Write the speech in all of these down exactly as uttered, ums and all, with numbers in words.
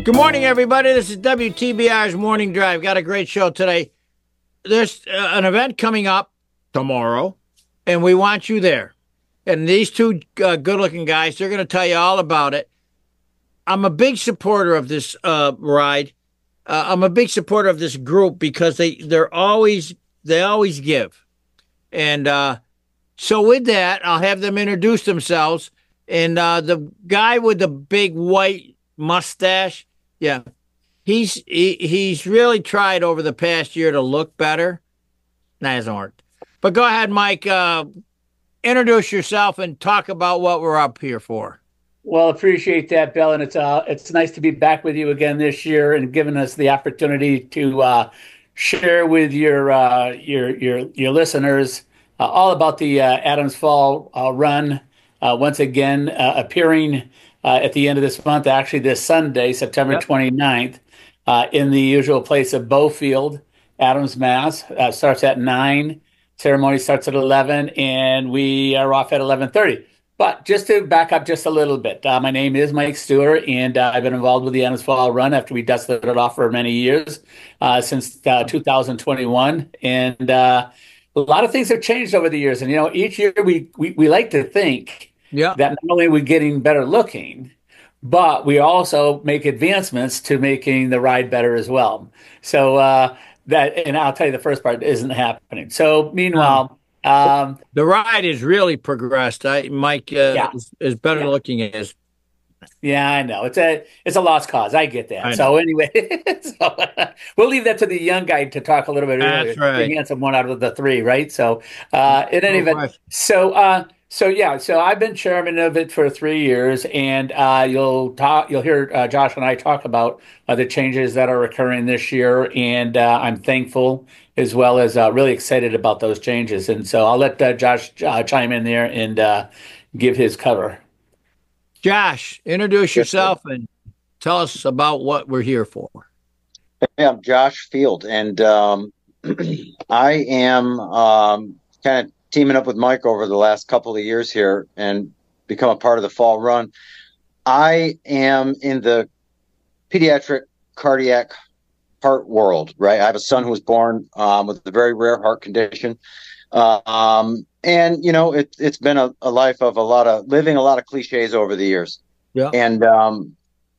Good morning, everybody. This is W T B R's Morning Drive. Got a great show today. There's uh, an event coming up tomorrow, and we want you there. And these two uh, good-looking guys, they're going to tell you all about it. I'm a big supporter of this uh, ride. Uh, I'm a big supporter of this group because they they're always they always give. And uh, so with that, I'll have them introduce themselves. And uh, the guy with the big white mustache, yeah, he's he, he's really tried over the past year to look better. That hasn't worked. But go ahead, Mike. Uh, introduce yourself and talk about what we're up here for. Well, appreciate that, Bill, and it's uh, it's nice to be back with you again this year and giving us the opportunity to uh, share with your uh, your your your listeners uh, all about the uh, Adams Fall uh, Run. Uh, once again, uh, appearing uh, at the end of this month, actually this Sunday, September Yep. twenty-ninth, uh, in the usual place of Bowfield, Adams, Mass. Uh, starts at nine. Ceremony starts at eleven, and we are off at eleven thirty. But just to back up just a little bit, uh, my name is Mike Stewart, and uh, I've been involved with the Adams Fall Run after we dusted it off for many years, uh, since uh, two thousand twenty-one. And uh, a lot of things have changed over the years. And, you know, each year we, we, we like to think Yeah. that not only are we getting better looking, but we also make advancements to making the ride better as well. So uh, that, and I'll tell you the first part isn't happening. So meanwhile, um, The ride is really progressed. I, Mike uh, Yeah. is, is better Yeah. looking as yeah, I know it's a it's a lost cause. I get that. I know. So anyway, so, we'll leave that to the young guy to talk a little bit earlier. That's right. The handsome one out of the three, right? So uh, in any No event, question. so uh, so yeah, so I've been chairman of it for three years, and uh, you'll talk, you'll hear uh, Josh and I talk about uh, the changes that are occurring this year, and uh, I'm thankful as well as uh, really excited about those changes. And so I'll let uh, Josh uh, chime in there and uh, give his cover. Josh, introduce Yes, sir. yourself and tell us about what we're here for. Hey, I'm Josh Field, and um, I am um, kind of teaming up with Mike over the last couple of years here and become a part of the Fall Run. I am in the pediatric cardiac heart world, right? I have a son who was born um, with a very rare heart condition. Uh, um, and, you know, it, it's been a, a life of a lot of living a lot of cliches over the years. Yeah. And um,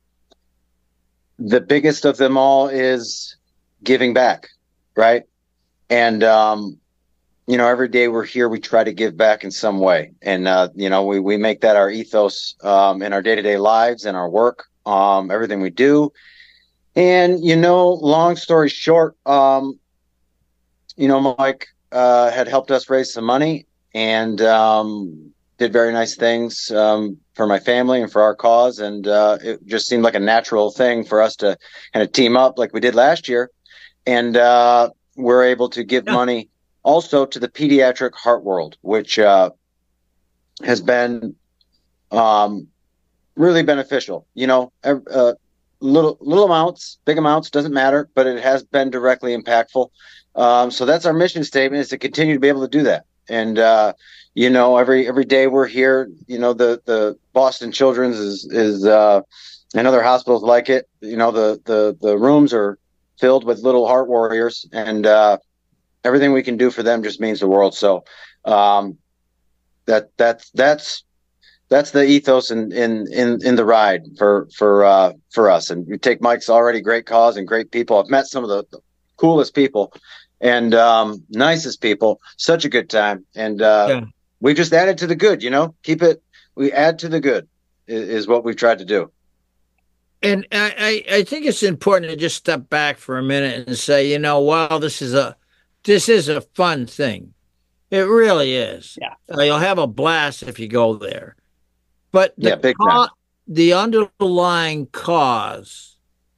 the biggest of them all is giving back, right? And, um, you know, every day we're here, we try to give back in some way. And, uh, you know, we, we make that our ethos um, in our day-to-day lives and our work, um, everything we do. And, you know, long story short, um, you know, Mike uh, had helped us raise some money and um, did very nice things um, for my family and for our cause. And uh, it just seemed like a natural thing for us to kind of team up like we did last year. And uh, we're able to give Yeah. money also to the pediatric heart world, which uh, has been um, really beneficial. You know, uh, little little amounts, big amounts, doesn't matter, but it has been directly impactful. Um, so that's our mission statement, is to continue to be able to do that. And uh, you know, every every day we're here. You know, the the Boston Children's is is uh, and other hospitals like it. You know, the the the rooms are filled with little heart warriors, and uh, everything we can do for them just means the world. So um, that that's that's that's the ethos in in in, in the ride for for uh, for us. And you take Mike's already great cause and great people. I've met some of the, the coolest people and um, nicest people. Such a good time, and uh, Yeah. we just added to the good. You know, keep it. We add to the good is, is what we've tried to do. And I, I I think it's important to just step back for a minute and say, you know, well, this is a this is a fun thing. It really is. Yeah. Uh, you'll have a blast if you go there. But the Yeah, big ca- time. the underlying cause,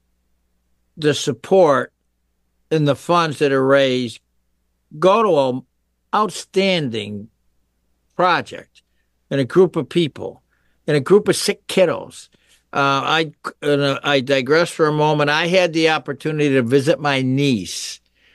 the support, and the funds that are raised go to an outstanding project and a group of people and a group of sick kiddos. Uh, I uh, I digress for a moment. I had the opportunity to visit my niece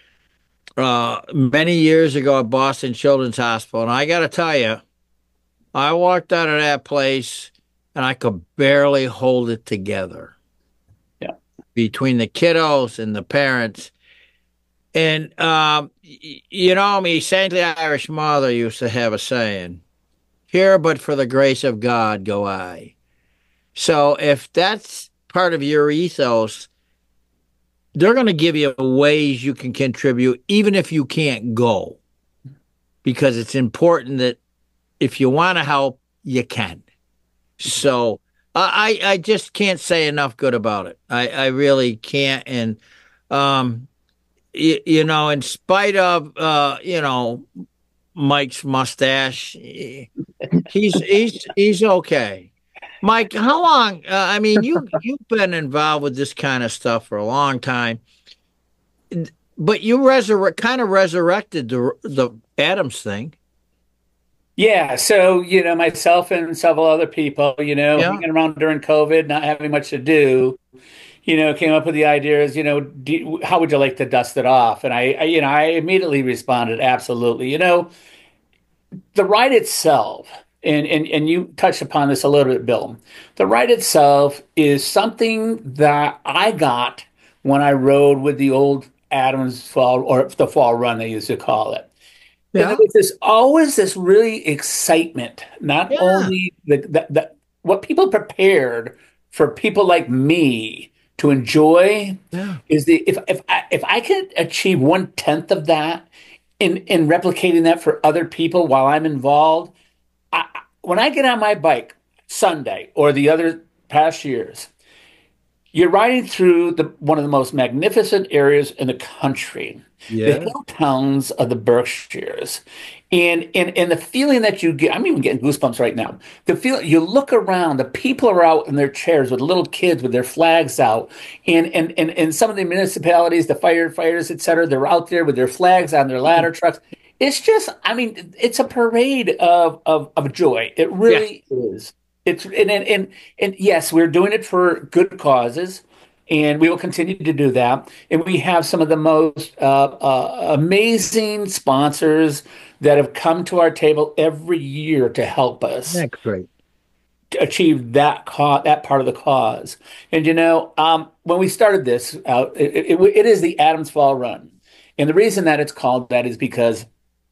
uh, many years ago at Boston Children's Hospital, and I got to tell you, I walked out of that place and I could barely hold it together. Yeah. between the kiddos and the parents. And, um, y- you know, me saintly Irish mother used to have a saying, here but for the grace of God go I. So if that's part of your ethos, they're going to give you ways you can contribute, even if you can't go, because it's important that if you want to help, you can. So I, I just can't say enough good about it. I, I really can't. And, um, you, you know, in spite of, uh, you know, Mike's mustache, he's, he's, he's okay. Mike, how long? Uh, I mean, you you've been involved with this kind of stuff for a long time, but you resurrect kind of resurrected the the Adams thing. Yeah, so you know, myself and several other people, you know, Yeah, hanging around during COVID, not having much to do, you know, came up with the ideas, you know, do, how would you like to dust it off? And I, I, you know, I immediately responded, absolutely. You know, the ride itself, and and and you touched upon this a little bit, Bill. The ride itself is something that I got when I rode with the old Adams Fall, or the Fall Run they used to call it. And there yeah, was this always this really excitement, not yeah, only the, the, the what people prepared for people like me to enjoy yeah. is the if if I, if I can achieve one tenth of that in in replicating that for other people while I'm involved, I, when I get on my bike Sunday or the other past years, you're riding through the one of the most magnificent areas in the country, the Yeah. hill towns of the Berkshires. And, and and the feeling that you get, I'm even getting goosebumps right now. The feel you look around, the people are out in their chairs with little kids with their flags out. And and and, and some of the municipalities, the firefighters, et cetera, they're out there with their flags on their ladder trucks. It's just, I mean, it's a parade of of, of joy. It Yeah. really is. It's and, and and and yes, we're doing it for good causes, and we will continue to do that. And we have some of the most uh, uh, amazing sponsors that have come to our table every year to help us That's great. to achieve that co- that part of the cause. And you know, um, when we started this out, it, it, it is the Adams Fall Run, and the reason that it's called that is because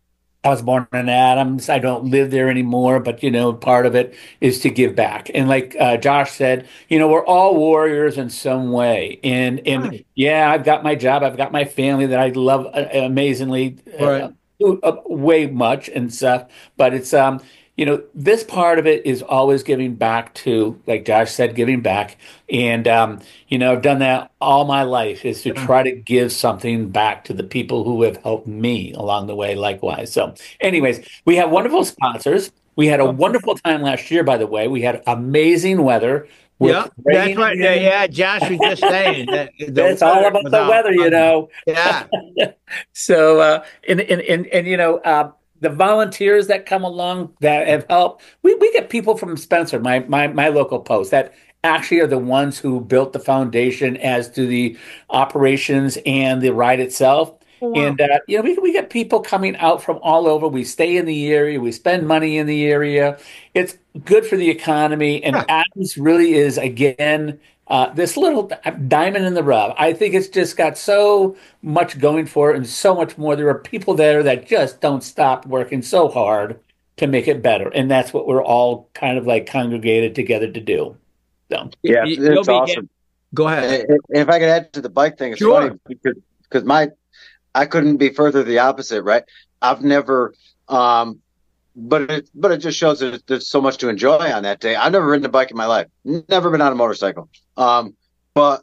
I was born in Adams. I don't live there anymore, but you know, part of it is to give back. And like uh, Josh said, you know, we're all warriors in some way. And and Right. yeah, I've got my job. I've got my family that I love uh, amazingly, uh, Right. uh, way much and stuff. But it's um, you know, this part of it is always giving back to, like Josh said, giving back. And um, you know, I've done that all my life is to Yeah. try to give something back to the people who have helped me along the way, likewise. So, anyways, we have wonderful sponsors. We had a wonderful time last year, by the way. We had amazing weather with Yeah. That's rain. what. Yeah. Yeah, Josh was just saying that the It's all weather about was the weather, you outstanding. know. Yeah. So, uh, and, and, and, and, you know, uh, the volunteers that come along that have helped, we, we get people from Spencer, my, my, my local post, that actually are the ones who built the foundation as to the operations and the ride itself. Oh, wow. And, uh, you know, we, we get people coming out from all over. We stay in the area. We spend money in the area. It's good for the economy. And Yeah. Adams really is, again, uh, this little diamond in the rough. I think it's just got so much going for it and so much more. There are people there that just don't stop working so hard to make it better. And that's what we're all kind of like congregated together to do. So, Yeah, You- You'll it's be. awesome. Go ahead. And if I could add to the bike thing, it's Sure. funny because because my I couldn't be further the opposite, right? I've never, um, but it but it just shows that there's so much to enjoy on that day. I've never ridden a bike in my life, never been on a motorcycle. Um, but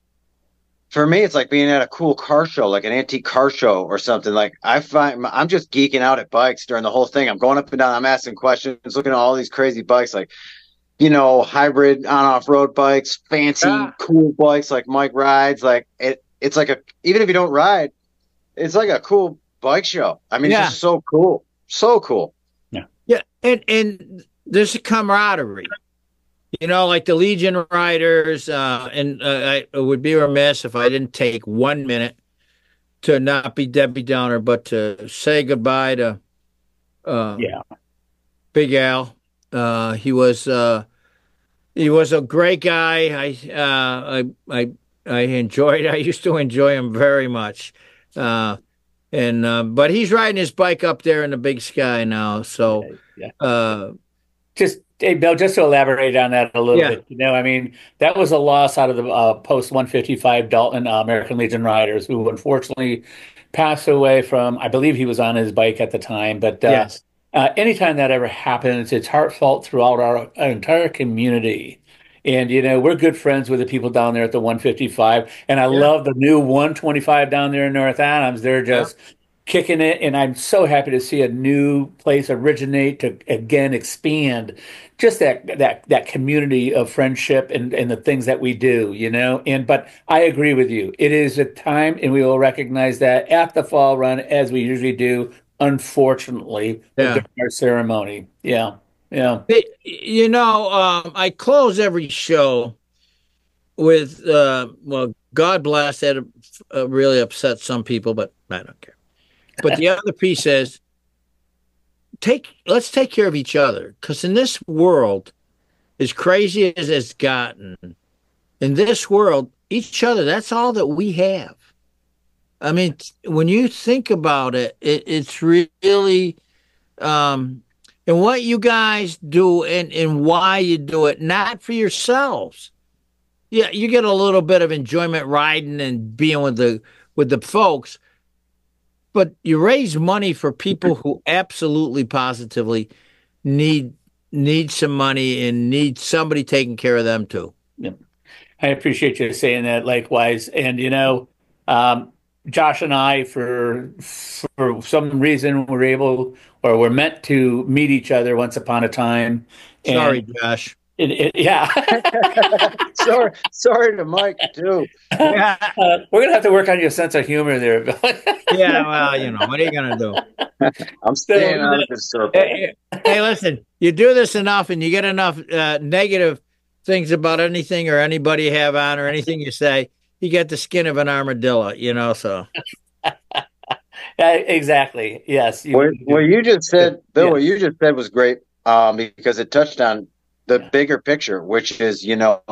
for me, it's like being at a cool car show, like an antique car show or something. Like I find I'm just geeking out at bikes during the whole thing. I'm going up and down. I'm asking questions, looking at all these crazy bikes, like you know, hybrid on-off road bikes, fancy, Yeah. cool bikes like Mike rides. Like it, it's like a even if you don't ride, it's like a cool bike show. I mean, Yeah. it's just so cool, so cool. Yeah. And and there's a camaraderie. You know, like the Legion riders, uh, and uh, I would be remiss if I didn't take one minute to not be Debbie Downer, but to say goodbye to uh, yeah. Big Al. Uh, he was uh, he was a great guy. I uh, I I I enjoyed. I used to enjoy him very much. Uh, and uh, but he's riding his bike up there in the big sky now. So, Yeah. uh, Just, hey, Bill, just to elaborate on that a little yeah, bit, you know, I mean, that was a loss out of the uh, post one fifty-five Dalton uh, American Legion riders who unfortunately passed away from, I believe he was on his bike at the time, but uh, yes, uh, anytime that ever happens, it's heartfelt throughout our, our entire community. And, you know, we're good friends with the people down there at the one fifty-five. And I yeah, love the new one twenty-five down there in North Adams. They're yeah, just kicking it. And I'm so happy to see a new place originate to again expand just that that that community of friendship and, and the things that we do, you know. And but I agree with you. It is a time, and we will recognize that at the fall run as we usually do, unfortunately, yeah. during our ceremony. Yeah. Yeah. Hey, you know, um, I close every show with, uh, well, God bless. That uh, really upset some people, but I don't care. But the other piece is take let's take care of each other, because in this world, as crazy as it's gotten, in this world, each other, that's all that we have. I mean, when you think about it, it it's really, um, and what you guys do and, and why you do it, not for yourselves. Yeah, you get a little bit of enjoyment riding and being with the with the folks, but you raise money for people who absolutely positively need need some money and need somebody taking care of them too. Yeah. I appreciate you saying that likewise. And you know, um, Josh and I, for for some reason, were able or were meant to meet each other once upon a time. Sorry, And Josh. it, it, yeah, sorry, sorry to Mike too. Yeah, uh, we're gonna have to work on your sense of humor there, Bill. yeah. Well, you know, what are you gonna do? I'm staying out of this circle. Hey, hey, listen, you do this enough and you get enough uh, negative things about anything or anybody you have on or anything you say, you get the skin of an armadillo, you know, so. Yeah, exactly. Yes. You, What, what you just said, Bill, Yeah. what you just said was great, um, because it touched on the Yeah. bigger picture, which is, you know,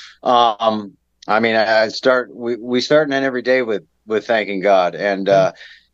um, I mean, I I start, we, we start and end every day with, with thanking God and, uh,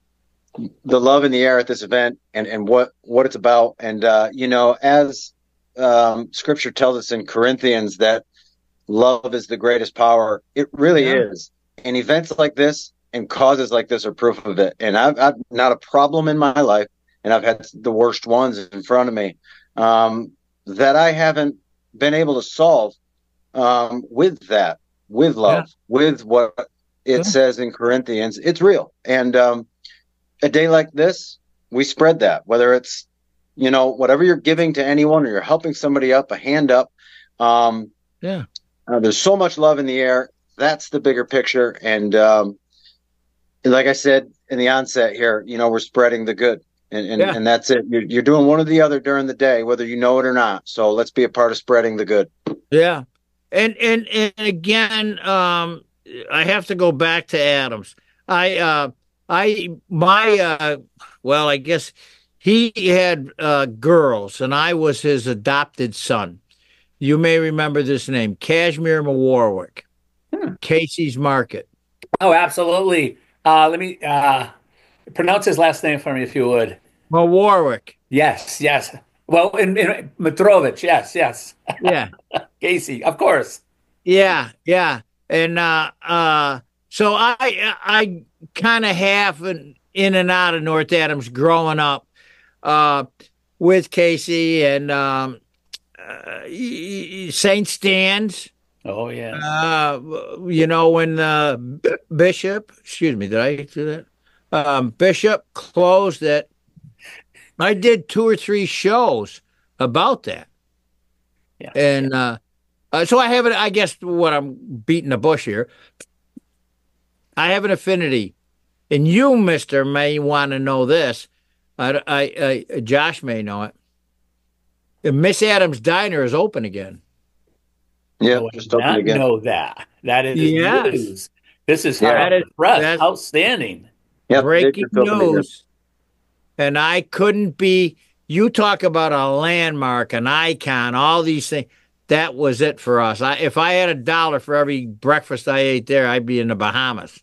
the love in the air at this event and, and what, what it's about. And, uh, you know, as, um, scripture tells us in Corinthians that love is the greatest power, it really Yeah. is. And events like this and causes like this are proof of it. And I've, I've not a problem in my life, and I've had the worst ones in front of me, um, that I haven't been able to solve, um, with that, with love, Yeah. with what it Yeah. says in Corinthians. It's real. And, um, a day like this, we spread that, whether it's, you know, whatever you're giving to anyone or you're helping somebody up, a hand up. Um, Yeah. uh, there's so much love in the air. That's the bigger picture. And, um, like I said in the onset here, you know, we're spreading the good, and, and, Yeah. and that's it. You're, you're doing one or the other during the day, whether you know it or not. So let's be a part of spreading the good. Yeah. And, and, and again, um, I have to go back to Adams. I, uh, I, my, uh, well, I guess he had, uh, girls and I was his adopted son. You may remember this name, Cashmere Warwick, Hmm. Casey's Market. Oh, absolutely. Uh, let me uh, pronounce his last name for me, if you would. Warwick. Yes, yes. Well, in, in Mitrovich, yes, yes. Yeah. Casey, of course. Yeah. Yeah. And, uh, uh, so I, I kind of half in, in and out of North Adams growing up, uh, with Casey and, um, uh, Saint Stan's. Oh, yeah. Uh, you know, when uh, B- Bishop, excuse me, did I do that? Um, Bishop closed it. I did two or three shows about that. Yeah. And uh, uh, so I have it, I guess what I'm beating the bush here. I have an affinity. And you, mister, may want to know this. I, I, I, Josh may know it. Miss Adams Diner is open again. Yeah, Oh, I just did open not again. know that. That is Yes. news. This is Yeah. hot That is- press. that's- Outstanding. Yep, Breaking just open again. news. And I couldn't be, you talk about a landmark, an icon, all these things. that was it for us. I, if I had a dollar for every breakfast I ate there, I'd be in the Bahamas.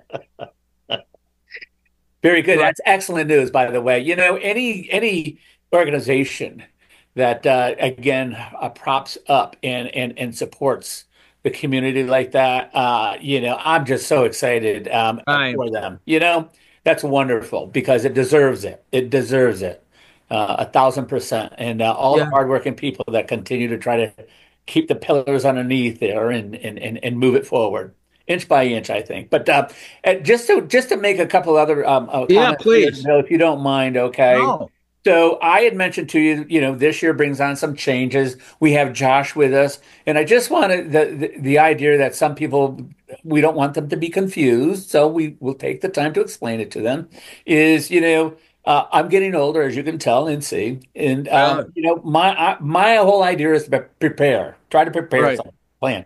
Very good. Right. That's excellent news, by the way. You know, any any organization that uh, again uh, props up and and and supports the community like that, uh, you know, I'm just so excited um, Right. for them. You know, that's wonderful because it deserves it. It deserves it, uh, a thousand percent. And uh, all the Yeah. hardworking people that continue to try to keep the pillars underneath there and and and, and move it forward inch by inch, I think. But uh, and just to just to make a couple other um, uh, Yeah, comments here, please. Bill, if you don't mind, okay? No. So I had mentioned to you, you know, this year brings on some changes. We have Josh with us, and I just wanted the the, the idea that some people we don't want them to be confused, so we will take the time to explain it to them. Is you know. Uh, I'm getting older, as you can tell and see, and Uh, um, you know my I, my whole idea is to prepare, try to prepare right. something, plan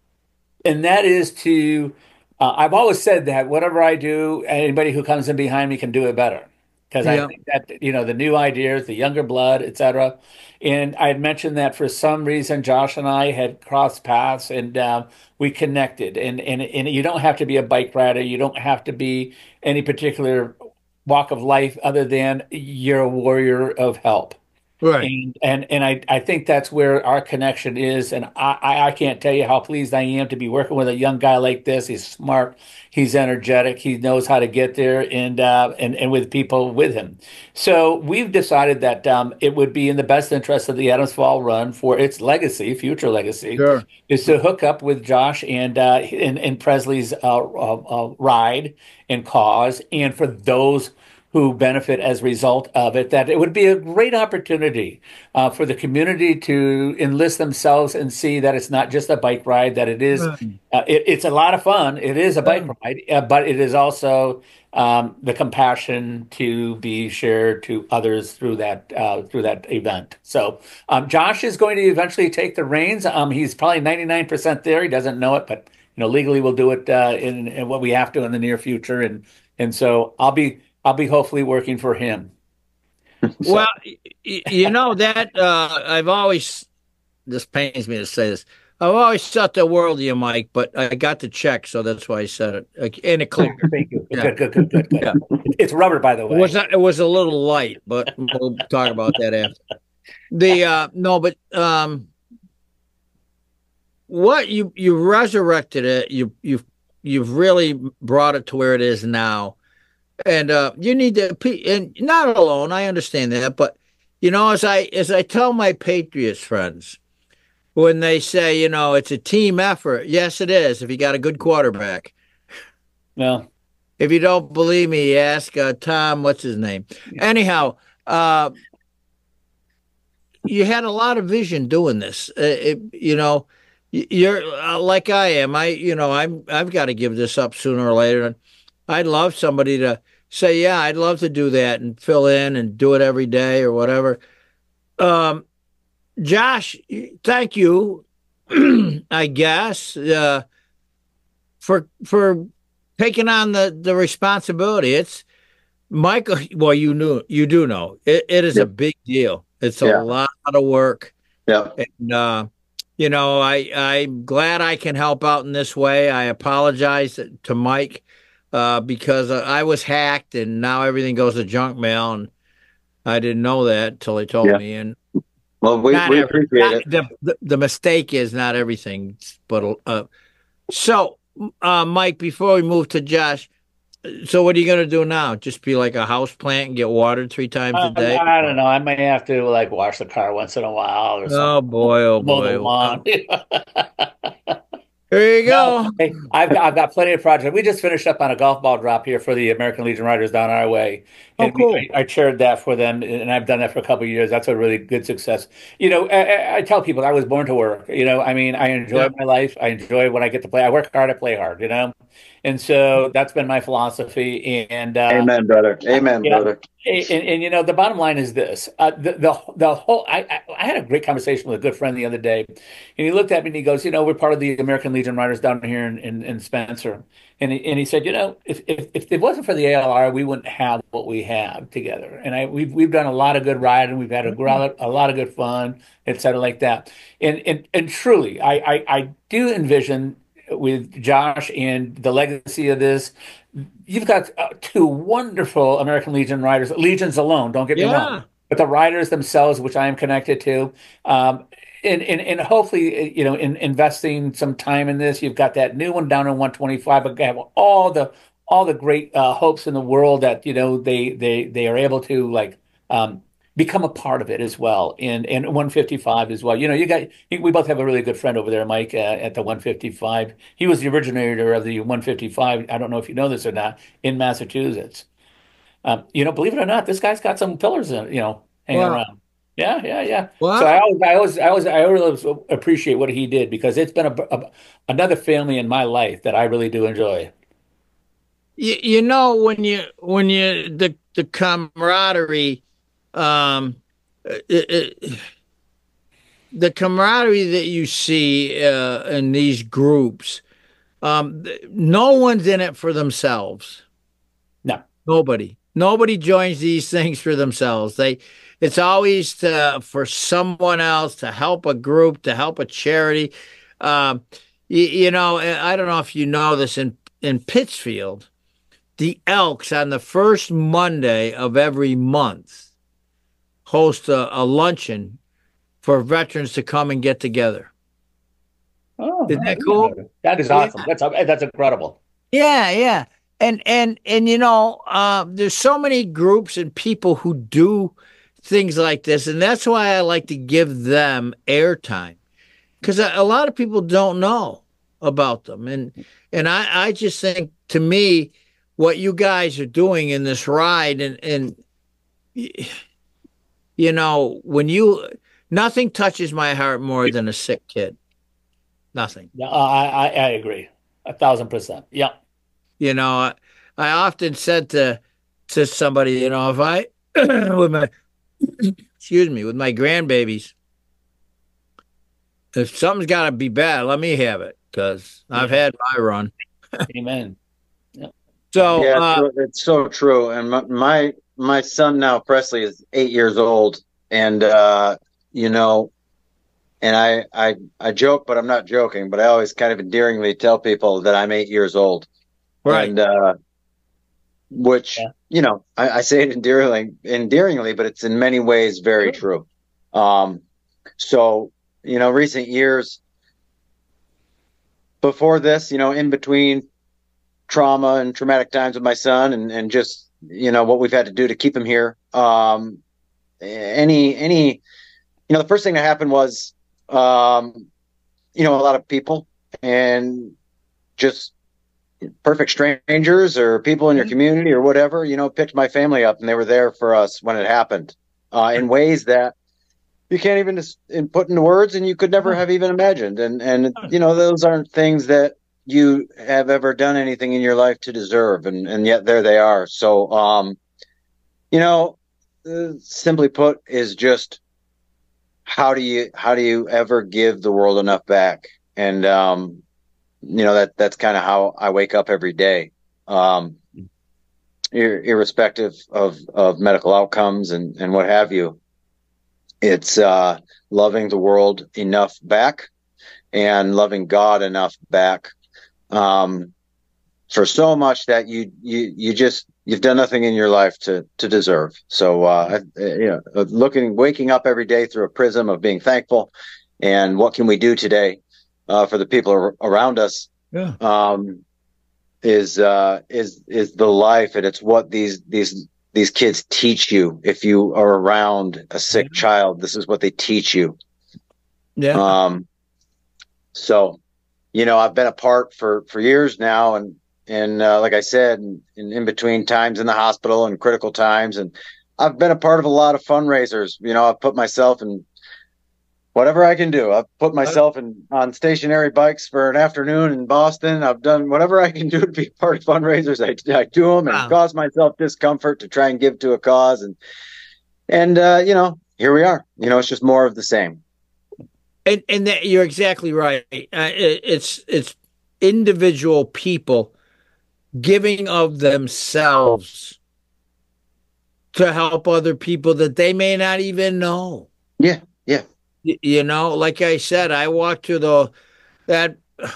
and that is to uh, I've always said that whatever I do, anybody who comes in behind me can do it better because I Yeah. think that you know the new ideas, the younger blood, et cetera. And I had mentioned that for some reason Josh and I had crossed paths and uh, we connected. And, and and you don't have to be a bike rider, you don't have to be any particular walk of life other than you're a warrior of help. Right. And and and I, I think that's where our connection is. And I, I I can't tell you how pleased I am to be working with a young guy like this. He's smart, he's energetic, he knows how to get there and uh, and, and with people with him. So we've decided that um, it would be in the best interest of the Adams Fall Run for its legacy, future legacy, Sure. is to hook up with Josh and uh, and, and Presley's uh, uh, uh, ride and cause, and for those who benefit as a result of it, that it would be a great opportunity uh, for the community to enlist themselves and see that it's not just a bike ride, that it is, Right. uh, it, it's a lot of fun. It is a bike Yeah. ride, uh, but it is also um, the compassion to be shared to others through that uh, through that event. So um, Josh is going to eventually take the reins. Um, he's probably ninety-nine percent there. He doesn't know it, but you know legally we'll do it uh, in, in what we have to in the near future. And and so I'll be I'll be hopefully working for him. So, Well, y- y- you know that uh, I've always, this pains me to say this. I've always thought the world of you, Mike, but I got the check, so that's why I said it. Like, and it clear. thank you. Yeah. Good, good, good, good, good. Yeah. It's rubber, by the It way. was not, it was a little light, but we'll talk about that after. The uh no, but um what you you resurrected it, you you've you've really brought it to where it is now. And uh you need to pe- and not alone, I understand that, but you know, as I as I tell my Patriots friends, when they say, you know, it's a team effort, yes it is if you got a good quarterback. No. If you don't believe me, ask uh, Tom, what's his name? Anyhow, uh you had a lot of vision doing this. Uh, it, you know, y- you're uh, like I am. I, you know, I'm I've got to give this up sooner or later. And I'd love somebody to say, yeah, I'd love to do that and fill in and do it every day or whatever. Um, Josh, thank you, I guess, uh, for for taking on the the responsibility. It's Michael. Well, you knew you do know it, it is Yeah. a big deal. It's a Yeah. lot of work. Yeah. And uh, you know, I I'm glad I can help out in this way. I apologize to Mike uh, because I was hacked, and now everything goes to junk mail, and I didn't know that until he told Yeah. me. And Well, we, not we every, appreciate not, it. the, the the mistake is not everything, but uh, so uh, Mike, before we move to Josh, so what are you gonna do now? Just be like a house plant and get watered three times a Uh, day? I don't know. I may have to like wash the car once in a while or something. Oh boy, oh Mow boy. the lawn. There you No, go. hey, I've got, I've got plenty of projects. We just finished up on a golf ball drop here for the American Legion Riders down our way, Oh, and cool. we, I, I chaired that for them, and I've done that for a couple of years. That's a really good success. You know, I, I I tell people I was born to work. You know, I mean, I enjoy Yeah. my life. I enjoy when I get to play. I work hard, I play hard. You know, and so that's been my philosophy. And uh, Amen, brother. Amen, yeah, brother. and, and, and, you know, the bottom line is this: uh, the the the whole. I, I I had a great conversation with a good friend the other day, and he looked at me and he goes, "You know, we're part of the American Legion Riders down here in in, in Spencer," and he, and he said, "You know, if if if it wasn't for the A L R, we wouldn't have what we have together. And I we've we've done a lot of good riding. We've had a, gro- a lot of good fun, et cetera, like that. And and and truly, I, I I do envision with Josh and the legacy of this. You've got uh, two wonderful American Legion riders, Legions alone, don't get me wrong, Yeah. but the riders themselves, which I am connected to, um, and, and and hopefully, you know, in investing some time in this, you've got that new one down in one twenty-five. But have all the all the great uh, hopes in the world that you know they they they are able to like um, become a part of it as well. And and one fifty-five as well. You know, you got we both have a really good friend over there, Mike, uh, at the one fifty-five. He was the originator of the one fifty-five. I don't know if you know this or not, in Massachusetts. Um, you know, believe it or not, this guy's got some pillars, in, you know, hanging Wow. around. Yeah, yeah, yeah. So I Wow. always, I always, I always, I always appreciate what he did because it's been a, a another family in my life that I really do enjoy. You, you know when you when you the the camaraderie, um, it, it, the camaraderie that you see uh, in these groups, um, th- no one's in it for themselves. No, Nobody. Nobody joins these things for themselves. They, it's always to, for someone else, to help a group, to help a charity. Um, you, you know, I don't know if you know this in in Pittsfield, the Elks on the first Monday of every month host a, a luncheon for veterans to come and get together. oh, Isn't I that didn't know cool? that. That is Yeah. awesome. That's that's incredible. Yeah, yeah. And and and you know, uh, there's so many groups and people who do things like this, and that's why I like to give them airtime because a, a lot of people don't know about them, and and I I just think to me what you guys are doing in this ride, and and you know when you nothing touches my heart more than a sick kid, nothing. Yeah, I, I I agree, a thousand percent. Yeah. You know, I, I often said to to somebody, you know, if I with my excuse me, with my grandbabies, if something's got to be bad, let me have it because I've Yeah. had my run. Amen. Yeah. So, Yeah, it's uh, so, it's so true. And my, my my son now, Presley, is eight years old, and uh, you know, and I I I joke, but I'm not joking. But I always kind of endearingly tell people that I'm eight years old, right, and uh, which Yeah. you know, I, I say it endearingly, endearingly, but it's in many ways very true. Um, so you know, recent years before this, you know, in between trauma and traumatic times with my son and, and just, you know, what we've had to do to keep him here. Um, any, any, you know, the first thing that happened was, um, you know, a lot of people and just perfect strangers or people in your community or whatever, you know, picked my family up and they were there for us when it happened, uh, in ways that you can't even just put into words and you could never have even imagined. And, and, you know, those aren't things that you have ever done anything in your life to deserve. And, and yet there they are. So, um, you know, uh, simply put is just, how do you, how do you ever give the world enough back? And, um, you know, that, that's kind of how I wake up every day. Um, ir- irrespective of, of medical outcomes and, and what have you. It's uh, loving the world enough back and loving God enough back um, for so much that you you you just you've done nothing in your life to to deserve. So uh, you know, looking waking up every day through a prism of being thankful and what can we do today uh, for the people ar- around us yeah, um, is uh, is is the life, and it's what these these. These kids teach you. If you are around a sick child, this is what they teach you. yeah, Um, so, you know, I've been apart for, for years now. And, and, uh, like I said, in, in between times in the hospital and critical times, and I've been a part of a lot of fundraisers. You know, I've put myself in whatever I can do. I've put myself in on stationary bikes for an afternoon in Boston. I've done whatever I can do to be part of fundraisers. I, I do them and wow. cause myself discomfort to try and give to a cause. And, and, uh, you know, here we are, you know, it's just more of the same. And and that, you're exactly right. Uh, it, it's it's individual people giving of themselves to help other people that they may not even know. Yeah, yeah. Y- You know, like I said, I walked to the that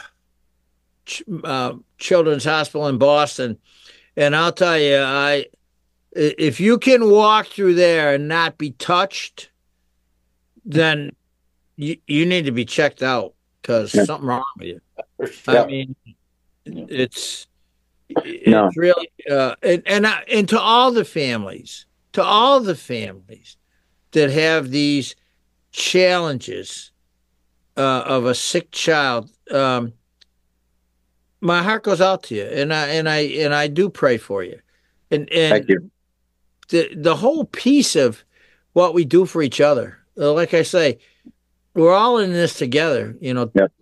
uh, children's hospital in Boston, and I'll tell you, I if you can walk through there and not be touched, then you you need to be checked out because Yeah. something wrong with you. For sure. I mean, it's No. it's really uh, and and I, and to all the families, to all the families that have these challenges uh, of a sick child. Um, my heart goes out to you, and I and I and I do pray for you. And Thank and you. the the whole piece of what we do for each other, uh, like I say, we're all in this together. You know. Yep.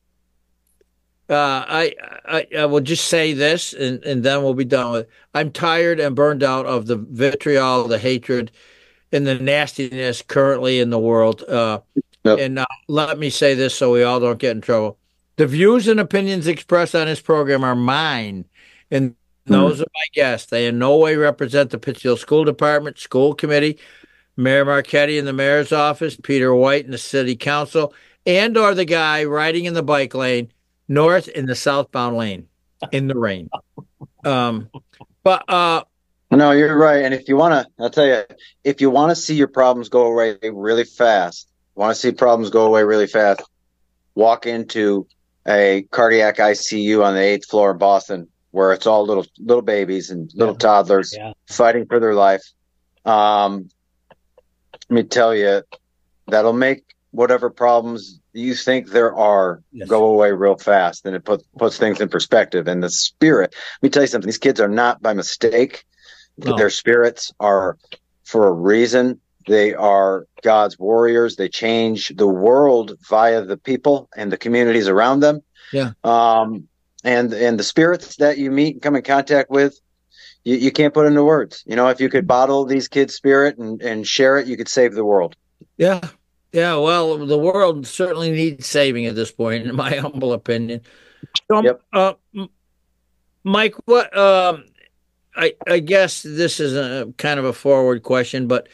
Uh, I, I I will just say this, and and then we'll be done with it. I'm tired and burned out of the vitriol, the hatred, and the nastiness currently in the world. Uh, Yep. And uh, let me say this so we all don't get in trouble. The views and opinions expressed on this program are mine and those of my guests. They in no way represent the Pittsfield School Department, school committee, Mayor Marchetti in the mayor's office, Peter White in the city council, and or the guy riding in the bike lane north in the southbound lane in the rain. Um, but uh, No, you're right. And if you want to, I'll tell you, if you want to see your problems go away really fast, want to see problems go away really fast, walk into a cardiac I C U on the eighth floor in Boston, where it's all little little babies and little Yeah. toddlers Yeah. fighting for their life. Um, let me tell you, that'll make whatever problems you think there are Yes. go away real fast, and it put, puts things in perspective. And the spirit, let me tell you something, these kids are not by mistake. No. Their spirits are for a reason. They are God's warriors. They change the world via the people and the communities around them. Yeah. Um, and and the spirits that you meet and come in contact with, you, you can't put into words. You know, if you could bottle these kids' spirit and, and share it, you could save the world. yeah, yeah. Well, the world certainly needs saving at this point, in my humble opinion. So, Yep. uh, M- Mike, what? Um, I I guess this is a kind of a forward question, but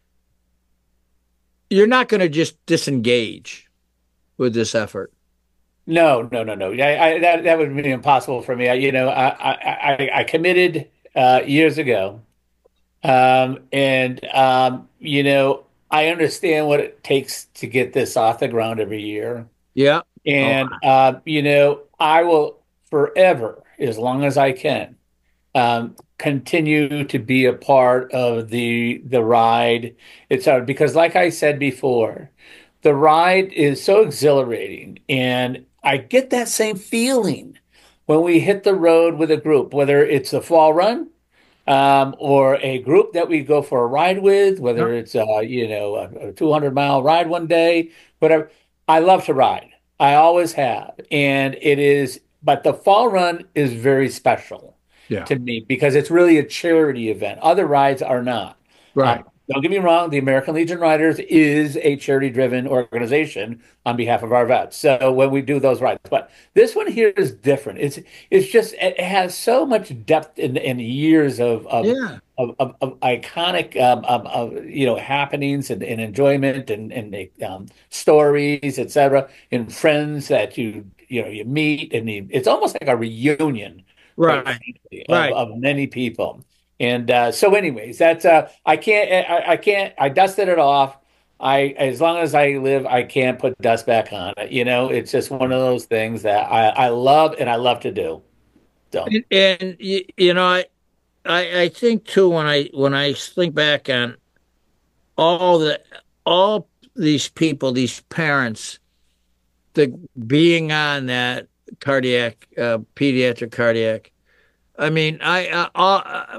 you're not going to just disengage with this effort. No, no, no, no. I, I, that that would be impossible for me. I, you know, I I, I I committed uh, years ago, um, and um, you know, I understand what it takes to get this off the ground every year, Yeah. and uh, you know, I will forever, as long as I can, um, continue to be a part of the the ride. It's hard because, like I said before, the ride is so exhilarating, and I get that same feeling when we hit the road with a group, whether it's a fall run, um, or a group that we go for a ride with, whether it's uh, you know a, a two hundred mile ride one day, whatever. I love to ride. I always have, and it is. But the fall run is very special Yeah. to me because it's really a charity event. Other rides are not. Right. Um, don't get me wrong, the American Legion Riders is a charity-driven organization on behalf of our vets. So when we do those rides, but this one here is different. It's it's just it has so much depth in in years of of Yeah. of, of, of iconic um, of, of you know happenings and, and enjoyment and and um, stories, et cetera, and friends that you you know you meet, and you, it's almost like a reunion, quite Right. frankly, Right. of, of many people. And uh, so, anyways, that's uh, I can't, I, I can't, I dusted it off. I, as long as I live, I can't put dust back on it. You know, it's just one of those things that I, I love and I love to do. So, And, and you, you know, I, I I think too when I when I think back on all the all these people, these parents, the being on that cardiac, uh, pediatric cardiac. I mean, I, I, I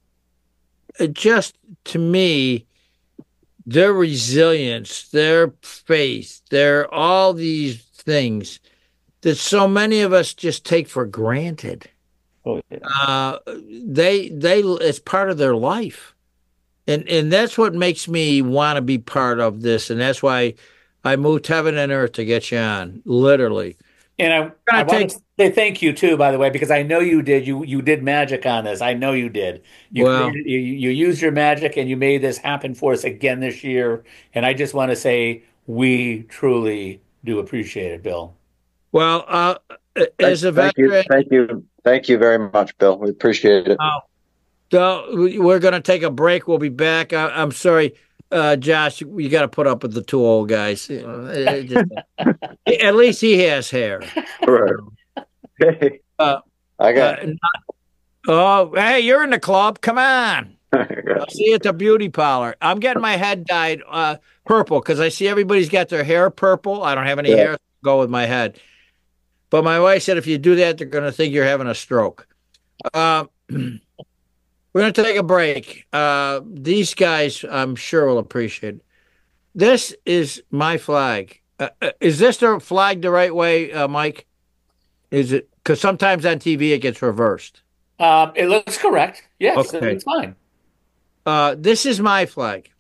it just to me, their resilience, their faith, their all these things that so many of us just take for granted. oh, yeah. Uh, they they it's part of their life, and and that's what makes me want to be part of this, and that's why I moved heaven and earth to get you on, literally, And I, I want take, to say thank you too, by the way, because I know you did. You you did magic on this. I know you did. You well, created, you, you used your magic and you made this happen for us again this year. And I just want to say we truly do appreciate it, Bill. well, uh, Thank, as a thank you, veteran, thank you, thank you very much, Bill. We appreciate it. uh, so we're going to take a break. We'll be back. I, I'm sorry, uh, Josh, you got to put up with the two old guys. You know, it just, at least he has hair. Right. Hey, Uh, I got. uh, oh, hey, you're in the club. Come on. I got I'll see you at the beauty parlor. I'm getting my head dyed uh, purple because I see everybody's got their hair purple. I don't have any Yeah. hair. So go with my head. But my wife said if you do that, they're going to think you're having a stroke. Uh, we're going to take a break. Uh, these guys, I'm sure, will appreciate it. This is my flag. Uh, uh, is this the flag the right way, uh, Mike? Is it? Because sometimes on T V it gets reversed. Um, it looks correct. Yes, Okay. it's fine. Uh, this is my flag.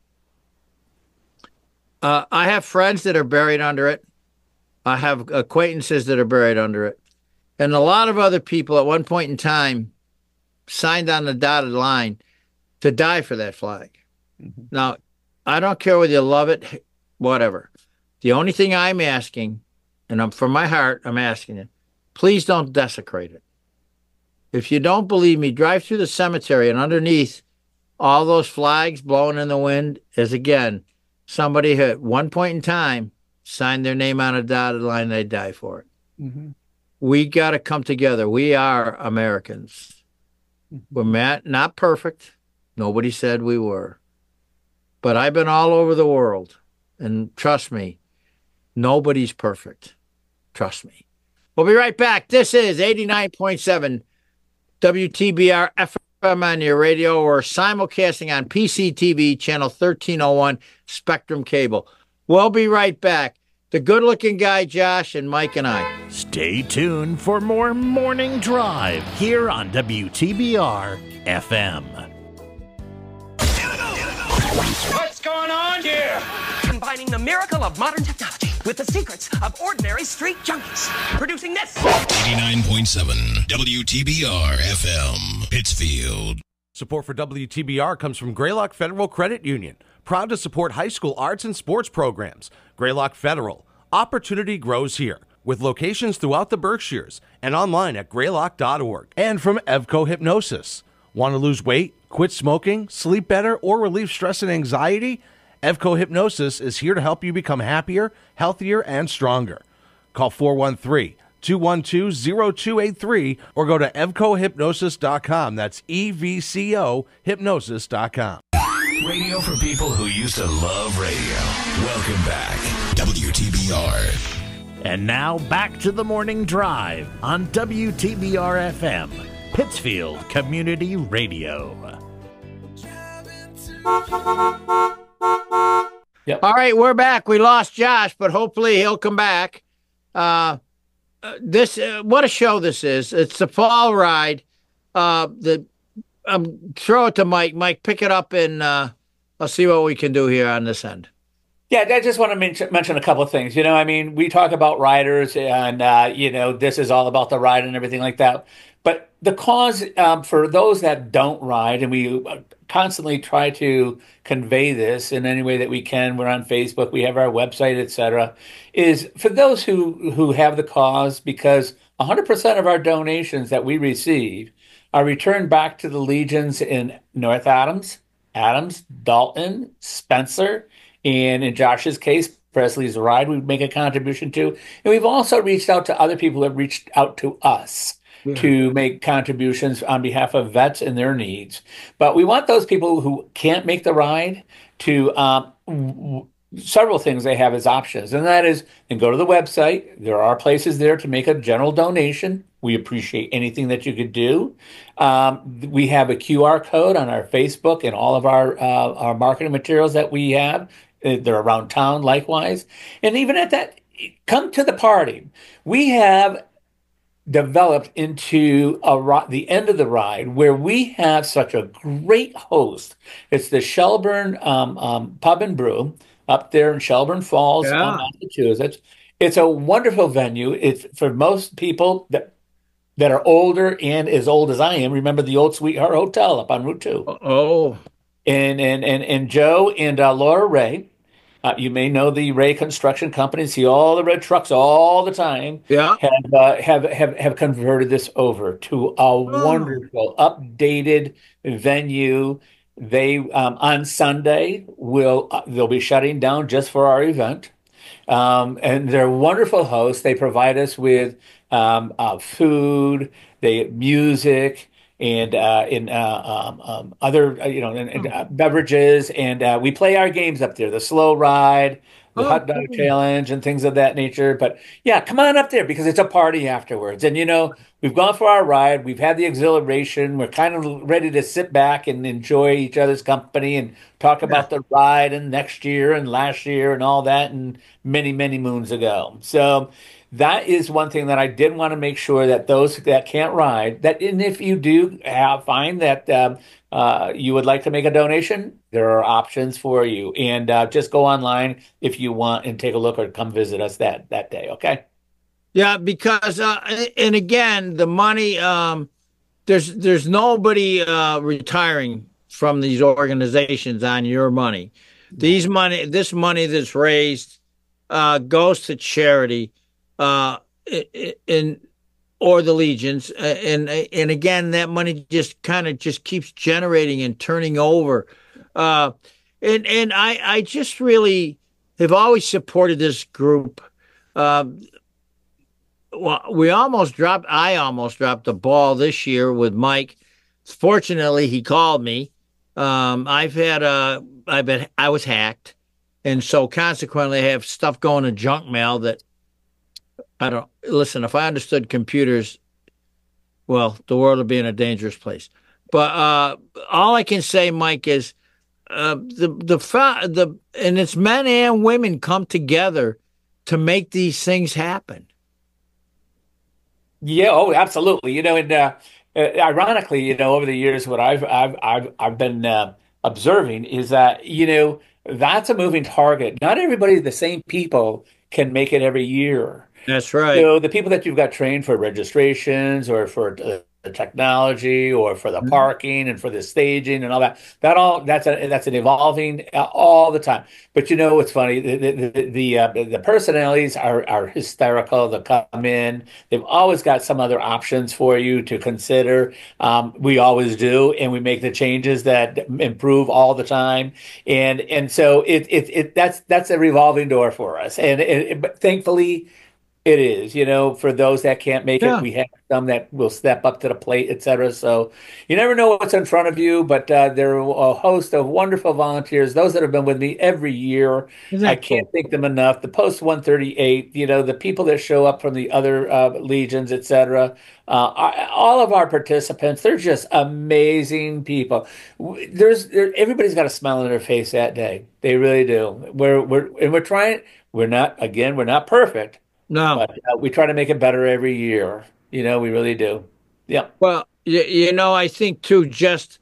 Uh, I have friends that are buried under it. I have acquaintances that are buried under it. And a lot of other people at one point in time signed on the dotted line to die for that flag. Mm-hmm. Now, I don't care whether you love it, whatever. The only thing I'm asking, and I'm from my heart, I'm asking you, please don't desecrate it. If you don't believe me, drive through the cemetery and underneath all those flags blowing in the wind is, again, somebody who at one point in time signed their name on a dotted line and they die for it. Mm-hmm. We got to come together. We are Americans. Mm-hmm. We're not, not perfect. Nobody said we were. But I've been all over the world. And trust me, nobody's perfect. Trust me. We'll be right back. This is eighty-nine point seven W T B R F M on your radio or simulcasting on P C T V channel thirteen oh one Spectrum Cable. We'll be right back. The good-looking guy, Josh, and Mike and I. Stay tuned for more Morning Drive here on W T B R F M. What's going on here? Combining the miracle of modern technology with the secrets of ordinary street junkies. Producing this. eighty-nine point seven W T B R F M, Pittsfield. Support for W T B R comes from Greylock Federal Credit Union. Proud to support high school arts and sports programs. Greylock Federal. Opportunity grows here. With locations throughout the Berkshires and online at greylock dot org. And from Evco Hypnosis. Want to lose weight, quit smoking, sleep better, or relieve stress and anxiety? Evco Hypnosis is here to help you become happier, healthier, and stronger. Call four one three, two one two, zero two eight three or go to evco hypnosis dot com. That's E V C O hypnosis dot com. Radio for people who used to love radio. Welcome back. W T B R. And now back to the Morning Drive on W T B R F M, Pittsfield Community Radio. Yep. All right, we're back. We lost Josh, but hopefully he'll come back. Uh, uh, this, uh, what a show this is! It's the fall ride. Uh, the um, throw it to Mike. Mike, pick it up, and uh, I'll see what we can do here on this end. Yeah, I just want to mention, mention a couple of things. You know, I mean, we talk about riders and, uh, you know, this is all about the ride and everything like that. But the cause um, for those that don't ride, and we constantly try to convey this in any way that we can. We're on Facebook, we have our website, et cetera, is for those who, who have the cause, because one hundred percent of our donations that we receive are returned back to the legions in North Adams, Adams, Dalton, Spencer, and in Josh's case, Presley's Ride, we make a contribution to. And we've also reached out to other people who have reached out to us yeah. to make contributions on behalf of vets and their needs. But we want those people who can't make the ride to um, w- several things they have as options. And that is, then go to the website. There are places there to make a general donation. We appreciate anything that you could do. Um, we have a Q R code on our Facebook and all of our uh, our marketing materials that we have. They're around town likewise. And even at that, come to the party. We have developed into a the end of the ride where we have such a great host. It's the Shelburne um, um, Pub and Brew up there in Shelburne Falls, Yeah. Massachusetts. It's a wonderful venue. It's for most people that that are older and as old as I am. Remember the old Sweetheart Hotel up on Route Two, Oh, and and and and Joe and uh, Laura Ray. Uh, you may know the Ray Construction Company. See all the red trucks all the time. yeah. Have uh, have have have converted this over to a Oh. wonderful, updated venue. They um, on Sunday will uh, they'll be shutting down just for our event. Um, and they're wonderful hosts. They provide us with um, uh, food, they music, and uh, in uh, um, um, other uh, you know and, and, uh, beverages, and uh, we play our games up there, the slow ride, the Oh, hot dog cool. challenge, and things of that nature. But yeah, come on up there because it's a party afterwards. And you know, we've gone for our ride, we've had the exhilaration, we're kind of ready to sit back and enjoy each other's company and talk about the ride and next year and last year and all that and many, many moons ago. So that is one thing that I did want to make sure that those that can't ride, that and if you do have, find that um, uh, you would like to make a donation, there are options for you. And uh, just go online if you want and take a look or come visit us that that day. Okay. Yeah, because uh, and again, the money. Um, there's there's nobody uh, retiring from these organizations on your money. These money, this money that's raised, uh, goes to charity, uh, in or the legions, uh, and and again, that money just kind of just keeps generating and turning over, uh, and and I I just really have always supported this group. Uh, well, we almost dropped. I almost dropped the ball this year with Mike. Fortunately, he called me. Um, I've had a. I've been. I was hacked, and so consequently, I have stuff going to junk mail that I don't. Listen, if I understood computers, well, the world would be in a dangerous place. But uh, all I can say, Mike, is uh, the the fa- the and it's men and women come together to make these things happen. Yeah, oh, absolutely. You know, and uh, uh, ironically, you know, over the years, what I've I've I've I've been uh, observing is that you know that's a moving target. Not everybody, the same people, can make it every year. That's right. So the people that you've got trained for registrations or for uh, the technology or for the parking and for the staging and all that, that all that's a that's an evolving uh, all the time. But you know what's funny? The the the, the, uh, the personalities are are hysterical. They come in. They've always got some other options for you to consider. Um, we always do, and we make the changes that improve all the time. And and so it it, it that's that's a revolving door for us. And it, it, but thankfully. It is, you know, for those that can't make Yeah. it, we have some that will step up to the plate, et cetera. So you never know what's in front of you, but uh, there are a host of wonderful volunteers, those that have been with me every year. Isn't I that can't cool? thank them enough. The Post one thirty-eight, you know, the people that show up from the other uh, legions, et cetera. Uh, I- all of our participants, they're just amazing people. W- There's there, everybody's got a smile on their face that day. They really do. We're we're and we're trying. We're not again. We're not perfect. No. But uh, we try to make it better every year. You know, we really do. Yeah. Well, you, you know, I think too, just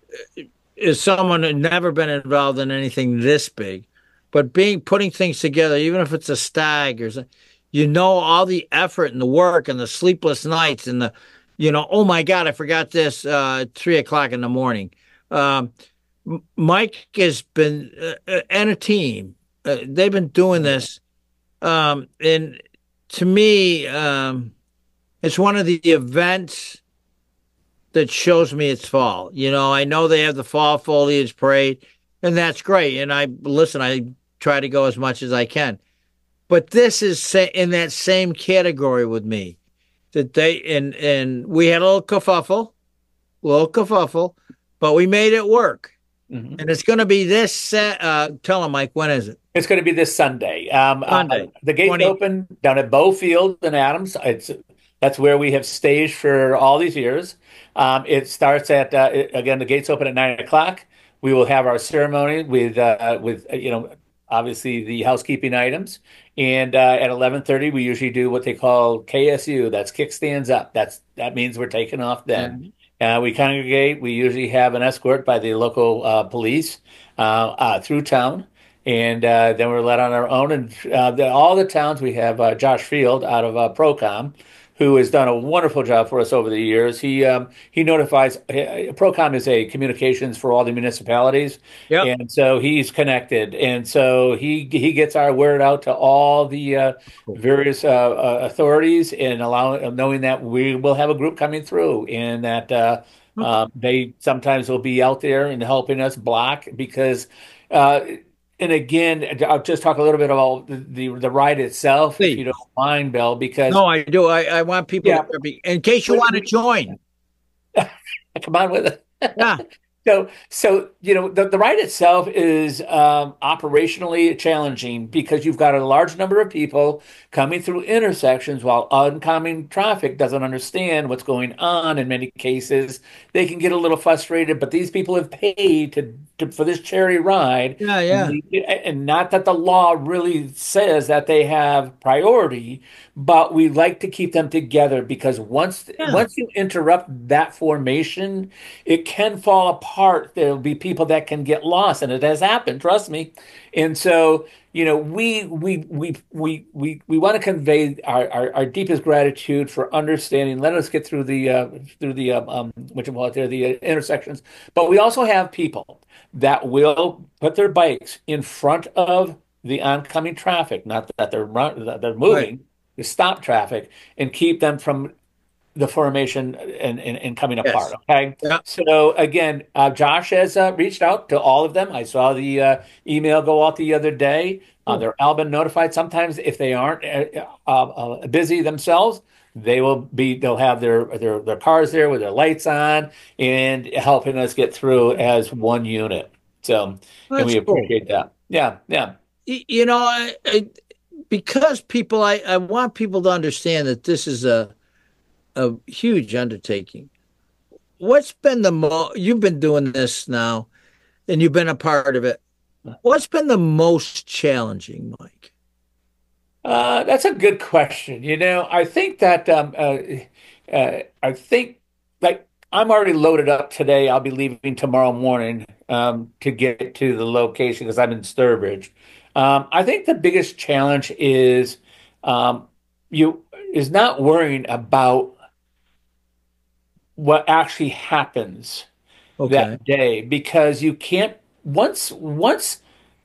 as someone who never been involved in anything this big, but being putting things together, even if it's a stag or something, you know, all the effort and the work and the sleepless nights and the, you know, oh my God, I forgot this uh, at three o'clock in the morning. Um, M- Mike has been uh, uh, and a team. Uh, they've been doing this, um, and to me, um, it's one of the events that shows me it's fall. You know, I know they have the fall foliage parade, and that's great. And I listen, I try to go as much as I can. But this is sa- in that same category with me. That they and and we had a little kerfuffle, a little kerfuffle, but we made it work. Mhm. And it's going to be this. Sa- uh, tell them, Mike, when is it? It's going to be this Sunday. Um, Sunday, uh, the gates twenty open down at Bow Field in Adams. It's that's where we have staged for all these years. Um, it starts at uh, it- again. The gates open at nine o'clock. We will have our ceremony with uh, with uh, you know obviously the housekeeping items, and uh, at eleven thirty we usually do what they call K S U. That's kickstands up. That's that means we're taking off then. Uh, we congregate. We usually have an escort by the local uh, police uh, uh, through town. and uh, then we're let on our own. And uh, the, all the towns we have uh, Josh Field out of uh, Procom, who has done a wonderful job for us over the years. He um, he notifies. Uh, Procom is a communications for all the municipalities, Yep. and so he's connected, and so he he gets our word out to all the uh, various uh, uh, authorities, and allowing knowing that we will have a group coming through, and that uh, uh, they sometimes will be out there and helping us block because. Uh, and again, I'll just talk a little bit about the the, the ride itself, Please. if you don't mind, Bill, because No, I do. I, I want people Yeah. to be, in case you want to join. come on with it. Yeah. So, so you know, the, the ride itself is um, operationally challenging because you've got a large number of people coming through intersections while oncoming traffic doesn't understand what's going on. In many cases, they can get a little frustrated, but these people have paid to, to for this charity ride. Yeah, yeah. And, they- and not that the law really says that they have priority, but we like to keep them together because once Yeah. once you interrupt that formation, it can fall apart. There'll be people that can get lost, and it has happened, trust me. And so, you know, we we we we we we want to convey our, our, our deepest gratitude for understanding. Let us get through the uh, through the um, um what you call it there, the uh, intersections. But we also have people that will put their bikes in front of the oncoming traffic, not that they're run, that they're moving, to stop traffic and keep them from the formation and, and, and coming Yes. apart. Okay. Yeah. So again, uh, Josh has uh, reached out to all of them. I saw the uh, email go out the other day. Uh, they're all been notified. Sometimes if they aren't uh, uh, uh, busy themselves, they will be. They'll have their their their cars there with their lights on and helping us get through as one unit. So and That's we cool. appreciate that. Yeah. Yeah. Y- You know, I, I, because people, I, I want people to understand that this is a a huge undertaking. What's been the mo? You've been doing this now, and you've been a part of it. What's been the most challenging, Mike? Uh, that's a good question. You know, I think that um, uh, uh, I think like I'm already loaded up today. I'll be leaving tomorrow morning um, to get to the location because I'm in Sturbridge. Um, I think the biggest challenge is um, you is not worrying about what actually happens Okay. that day because you can't once once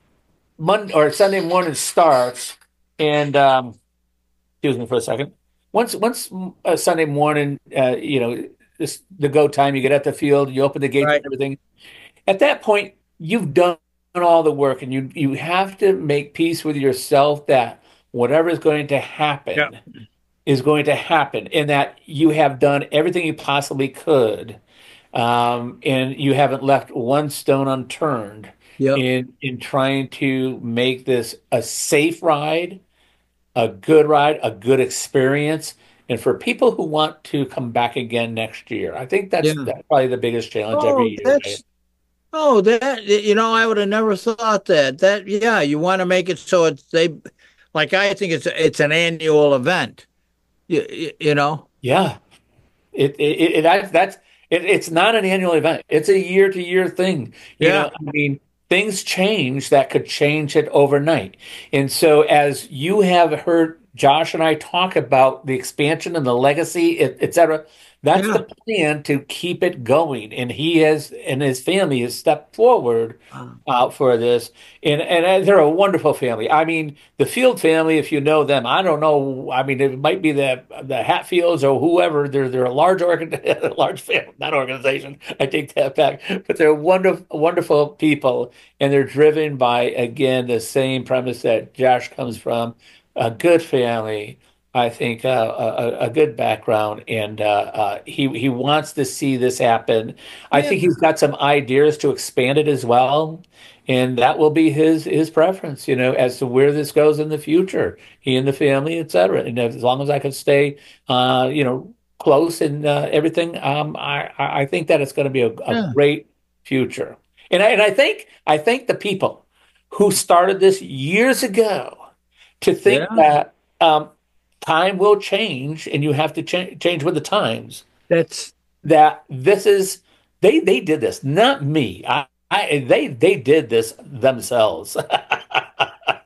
Monday or Sunday morning starts and um, excuse me for a second. Once once uh, Sunday morning, uh, you know, this the go time. You get at the field, you open the gates Right. and everything. At that point, you've done all the work, and you you have to make peace with yourself that whatever is going to happen Yeah. is going to happen, and that you have done everything you possibly could, um, and you haven't left one stone unturned Yep. in in trying to make this a safe ride, a good ride, a good experience, and for people who want to come back again next year. I think that's, Yeah. that's probably the biggest challenge Oh, every year. that's oh that you know I would have never thought that that yeah you want to make it so it's they like I think it's it's an annual event. You, you, you know. Yeah, it it, it, it that's that's it, it's not an annual event. It's a year to year thing. You Yeah. know, I mean, things change that could change it overnight. And so, as you have heard Josh and I talk about the expansion and the legacy, et, et cetera, that's Yeah. the plan to keep it going. And he has and his family has stepped forward uh, for this. And and they're a wonderful family. I mean, the Field family, if you know them, I don't know. I mean, it might be the the Hatfields or whoever. They're they're a large organ, large family, not organization. I take that back. But they're wonderful, wonderful people, and they're driven by again the same premise that Josh comes from, a good family. I think uh, a, a good background, and uh, uh, he he wants to see this happen. I think he's got some ideas to expand it as well, and that will be his his preference, you know, as to where this goes in the future. He and the family, et cetera. And as long as I can stay, uh, you know, close and uh, everything, um, I I I think that it's going to be a, a Yeah. great future. And I, and I think I think the people who started this years ago to think Yeah. that. Um, time will change and you have to cha- change with the times That's that this is they they did this, not me. I, I they they did this themselves.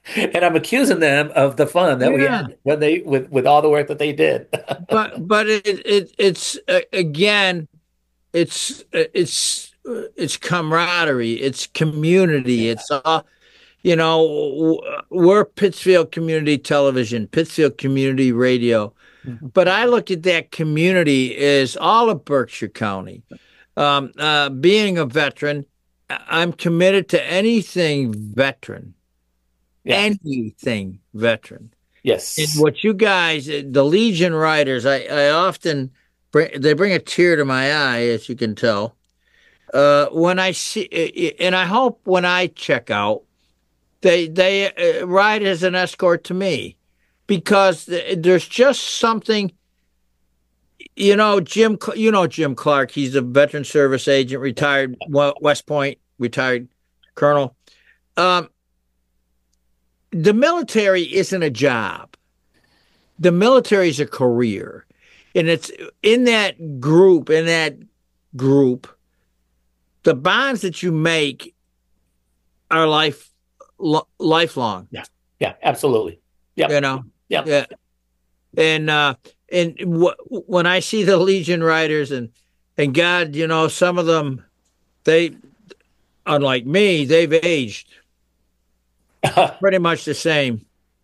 And I'm accusing them of the fun that we Yeah. had when they with with all the work that they did. But but it, it it's uh, again, it's uh, it's uh, it's camaraderie, it's community, it's uh, you know, w- we're Pittsfield Community Television, Pittsfield Community Radio, but I look at that community as all of Berkshire County. Um, uh, being a veteran, I- I'm committed to anything veteran, Yeah. anything veteran. Yes. And what you guys, the Legion Riders, I, I often bring, they bring a tear to my eye, as you can tell. Uh, when I see, and I hope when I check out, they they uh, ride as an escort to me, because th- there's just something. You know, Jim. Cl- You know Jim Clark. He's a veteran service agent, retired Wa- West Point, retired colonel. Um, the military isn't a job. The military is a career, and it's in that group. In that group, the bonds that you make are life lo- lifelong. Yeah. Yeah. Absolutely. Yeah. You know. Yeah. Yeah. And uh, and w- when I see the Legion Riders, and and God, you know, some of them, they, unlike me, they've aged pretty much the same.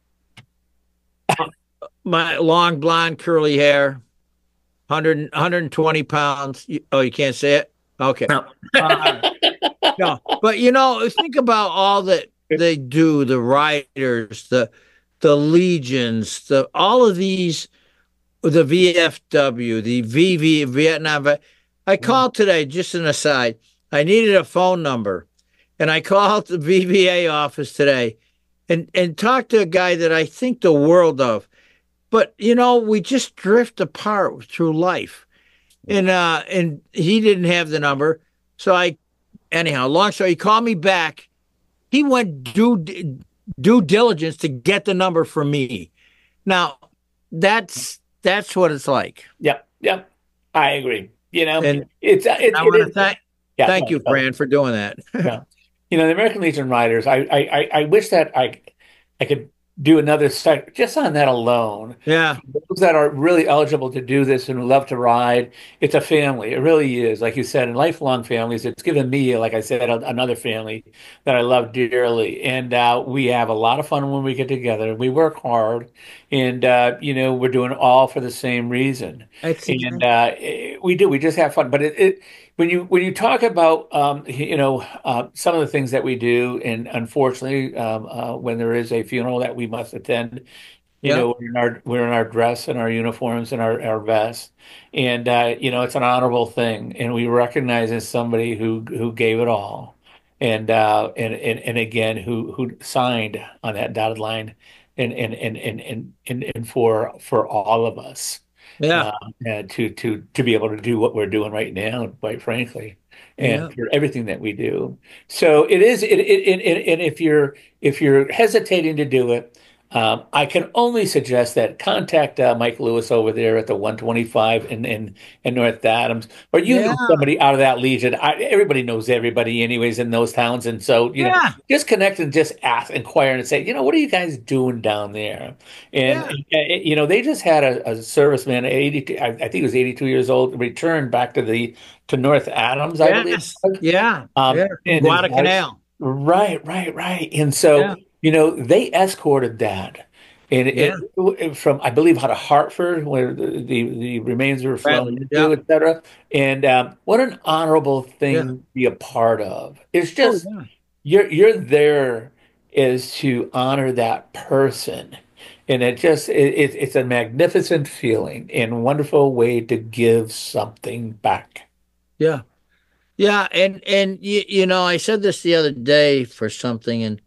My long blonde curly hair, one hundred, one hundred twenty pounds. You- Oh, you can't say it? Okay. No. Uh, no, but you know, think about all that they do, the riders, the the legions, the all of these, the V F W, the V V, Vietnam. vet- I called today, just an aside. I needed a phone number, and I called the V V A office today, and and talked to a guy that I think the world of. But you know, we just drift apart through life, and uh, and he didn't have the number, so I, anyhow, long story. He called me back. He went due due diligence to get the number from me. Now, that's that's what it's like. Yep. Yep. I agree. You know, And it's uh, it, I it want to is- thank yeah, thank no, you, no. Fran, for doing that. Yeah. You know, the American Legion Riders, I, I, I I wish that I, I could do another site just on that alone. Yeah, Those that are really eligible to do this and love to ride, it's a family. It really is. Like you said, in lifelong families, it's given me, like I said, a- another family that I love dearly. And uh, we have a lot of fun when we get together. We work hard, and uh, you know, we're doing it all for the same reason. That's And uh, eh, we do. We just have fun. But it, it when you when you talk about um, you know uh, some of the things that we do, and unfortunately, um, uh, when there is a funeral that we must attend, you Yeah. know, we're in our we're in our dress and our uniforms and our our vests, and uh, you know, it's an honorable thing, and we recognize as somebody who who gave it all, and uh, and and and again, who who signed on that dotted line, and and and and and and, and for for all of us yeah, um, uh, to to to be able to do what we're doing right now, quite frankly, and Yeah. for everything that we do. So it is. It, it, it, it and if you're if you're hesitating to do it, um, I can only suggest that contact uh, Mike Lewis over there at the one twenty-five in in, in North Adams, or you know Yeah. somebody out of that Legion. I, everybody knows everybody, anyways, in those towns, and so you know, Yeah. just connect and just ask, inquire, and say, you know, what are you guys doing down there? And Yeah. uh, you know, they just had a, a serviceman, eighty-two, I, I think he was eighty-two years old, returned back to the to North Adams, I believe. yes, yeah, Um, yeah. and his Guadalcanal. Right, right, right. And so, Yeah. you know, they escorted that. And it, Yeah. it- from, I believe, out of Hartford, where the, the, the remains were flown Right, into, yeah. et cetera. And um, what an honorable thing Yeah. to be a part of. It's Oh, just, yeah. you're you're there is to honor that person. And it just, it, it, it's a magnificent feeling and wonderful way to give something back. Yeah. Yeah, and and you, you know, I said this the other day for something, and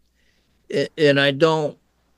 and I don't.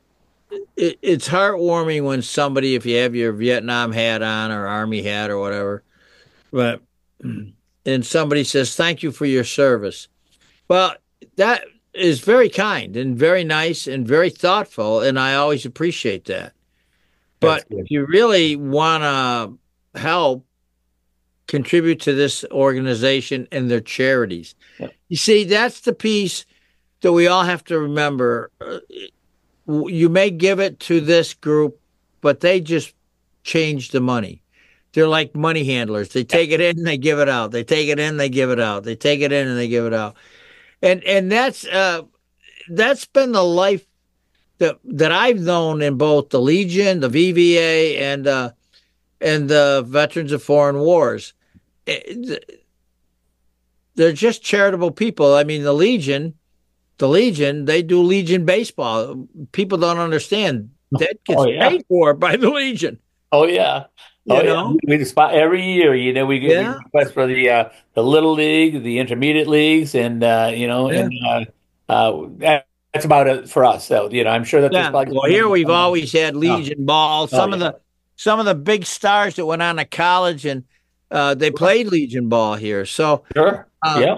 It, it's heartwarming when somebody, if you have your Vietnam hat on or Army hat or whatever, but and somebody says thank you for your service. Well, that is very kind and very nice and very thoughtful, and I always appreciate that. But That's good. if you really want to help, contribute to this organization and their charities. Yep. You see, that's the piece that we all have to remember. Uh, w- you may give it to this group, but they just change the money. They're like money handlers. They take it in, they give it out. They take it in, they give it out. They take it in and they give it out. And and that's uh, that's been the life that that I've known in both the Legion, the V V A, and uh, and the Veterans of Foreign Wars. It, they're just charitable people. I mean, the Legion, the Legion, they do Legion baseball. People don't understand that gets Oh, yeah. paid for by the Legion. Oh yeah. You Oh know? yeah. We spot every year. You know, we get Yeah. we requests for the uh, the little league, the intermediate leagues, and uh, you know, Yeah. and uh, uh, that, that's about it for us. So you know, I'm sure that there's Yeah. probably Well, here we've always had Legion ball. Some Oh, of yeah. the some of the big stars that went on to college and uh, they played Legion ball here. So sure. uh, Yeah.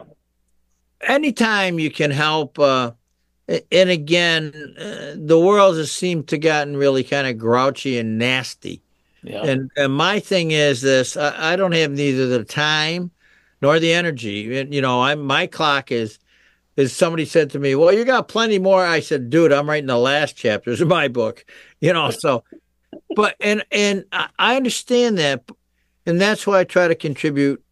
anytime you can help, uh, and again, uh, the world has seemed to gotten really kind of grouchy and nasty. Yeah. And, and my thing is this: I, I don't have neither the time nor the energy. And, you know, I'm my clock is is somebody said to me, "Well, you got plenty more." I said, "Dude, I'm writing the last chapters of my book." You know, so, but and and I I understand that, and that's why I try to contribute,